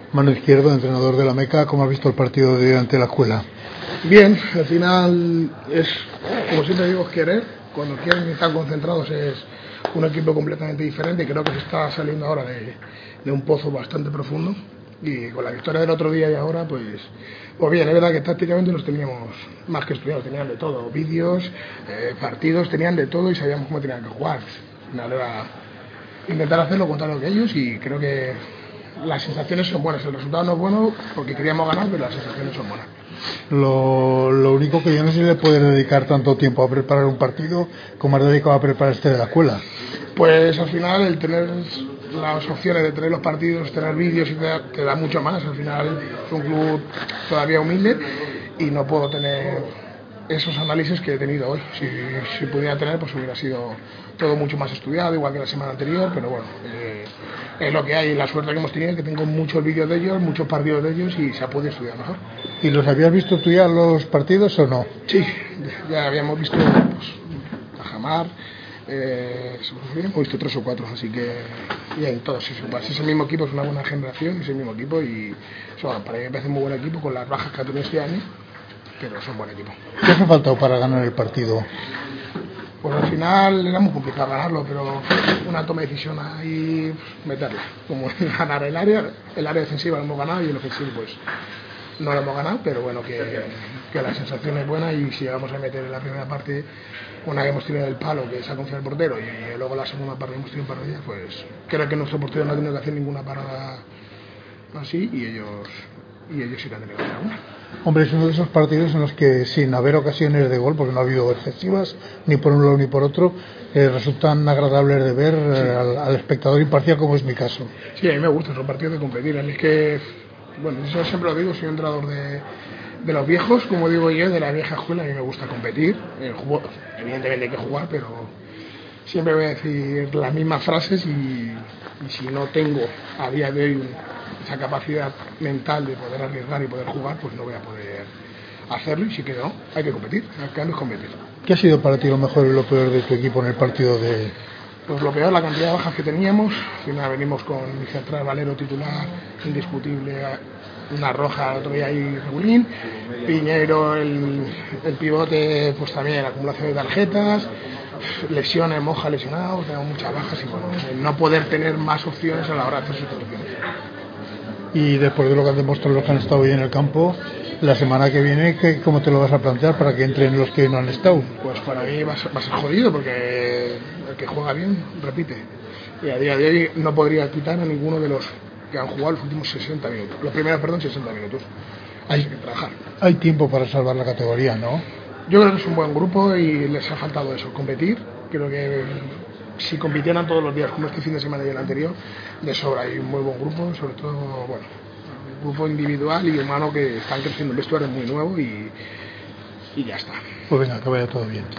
Mano Izquierdo, entrenador de la Meca, ¿cómo has visto el partido de hoy ante la Escuela? Bien, al final es, como siempre digo, es querer. Cuando quieren estar concentrados es un equipo completamente diferente y creo que se está saliendo ahora de un pozo bastante profundo. Y con la victoria del otro día y ahora, pues bien, es verdad que tácticamente los teníamos más que estudiados, tenían de todo, vídeos, partidos, tenían de todo y sabíamos cómo tenían que jugar. Al final era intentar hacer lo contrario que ellos y creo que las sensaciones son buenas. El resultado no es bueno porque queríamos ganar, pero las sensaciones son buenas. Lo único que yo no sé si le puedes dedicar tanto tiempo a preparar un partido como has dedicado a preparar este de la Escuela. Pues al final el tener las opciones de tener los partidos, tener vídeos te da mucho más. Al final es un club todavía humilde y no puedo tener esos análisis que he tenido hoy. Si pudiera tener, pues hubiera sido todo mucho más estudiado, igual que la semana anterior, pero bueno, es lo que hay. La suerte que hemos tenido es que tengo muchos vídeos de ellos, muchos partidos de ellos y se ha podido estudiar mejor. ¿Y los habías visto tú ya los partidos o no? Sí, ya habíamos visto pues, a Jamar, hemos visto 3 o 4, así que bien, todos es el mismo equipo, es una buena generación, es el mismo equipo y para mí me parece un muy buen equipo con las bajas que ha tenido este año, pero es un buen equipo. ¿Qué hace falta para ganar el partido? Pues al final era muy complicado ganarlo, pero una toma de decisión ahí, meterla, como ganar el área defensiva lo hemos ganado y el ofensivo pues no lo hemos ganado, pero bueno, que la sensación es buena y si vamos a meter en la primera parte una que hemos tirado el palo, que se ha confiado el portero, y luego la segunda parte hemos tirado un par de ellas, pues creo que nuestro portero no ha tenido que hacer ninguna parada así y ellos sí que han tenido que hacer una. Hombre, es uno de esos partidos en los que sin haber ocasiones de gol, porque no ha habido excesivas ni por un lado ni por otro, resultan agradables de ver al espectador imparcial, como es mi caso. Sí, a mí me gustan esos partidos de competir, es que, bueno, yo siempre lo digo, soy un entrenador de los viejos, como digo yo, de la vieja escuela. A mí me gusta competir, evidentemente hay que jugar, pero siempre voy a decir las mismas frases y si no tengo a día de hoy esa capacidad mental de poder arriesgar y poder jugar, pues no voy a poder hacerlo y si que no, hay que competir, hay que competir. ¿Qué ha sido para ti lo mejor y lo peor de tu equipo en el partido de...? Pues lo peor, la cantidad de bajas que teníamos. Al final venimos con mi central Valero titular, indiscutible, una roja, otro día ahí regulín, Piñero, el pivote, pues también acumulación de tarjetas, lesiones, Moja lesionado, tenemos muchas bajas y bueno, no poder tener más opciones a la hora de hacer sustituciones. Y después de lo que han demostrado los que han estado hoy en el campo, la semana que viene, ¿cómo te lo vas a plantear para que entren los que no han estado? Pues para mí va a ser jodido porque el que juega bien repite. Y a día de hoy no podría quitar a ninguno de los que han jugado los últimos 60 minutos. Los primeros, 60 minutos. Hay que trabajar. Hay tiempo para salvar la categoría, ¿no? Yo creo que es un buen grupo y les ha faltado eso, competir. Creo que si compitieran todos los días como este fin de semana y el anterior, de sobra. Hay un muy buen grupo, sobre todo, bueno, un grupo individual y humano que están creciendo. El vestuario es muy nuevo y ya está. Pues venga, que vaya todo bien.